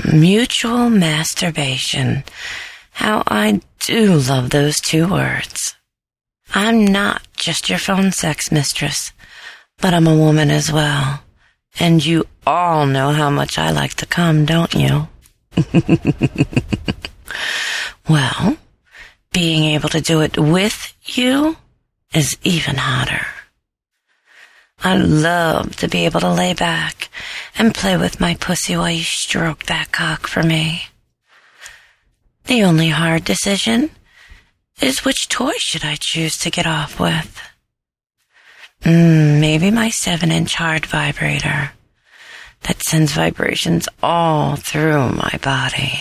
Mutual masturbation. How I do love those 2 words. I'm not just your phone sex mistress, but I'm a woman as well. And you all know how much I like to come, don't you? Well, being able to do it with you is even hotter. I love to be able to lay back and play with my pussy while you stroke that cock for me. The only hard decision is which toy should I choose to get off with. Maybe my 7-inch hard vibrator that sends vibrations all through my body.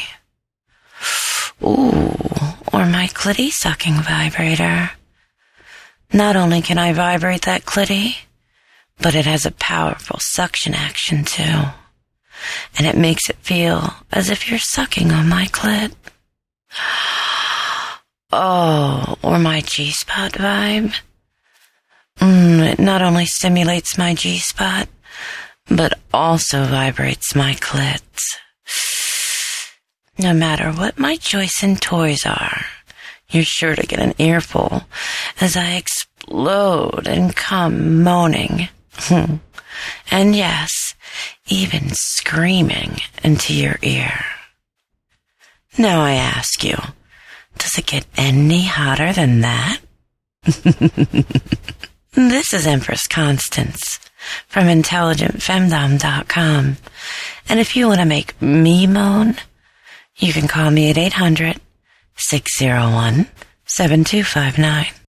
Ooh, or my clitty sucking vibrator. Not only can I vibrate that clitty, but it has a powerful suction action too. And it makes it feel as if you're sucking on my clit. Oh, or my G-spot vibe. It not only stimulates my G-spot, but also vibrates my clit. No matter what my choice in toys are, you're sure to get an earful as I explode and come moaning. And yes, even screaming into your ear. Now I ask you, does it get any hotter than that? This is Empress Constance from IntelligentFemdom.com. And if you want to make me moan, you can call me at 800-601-7259.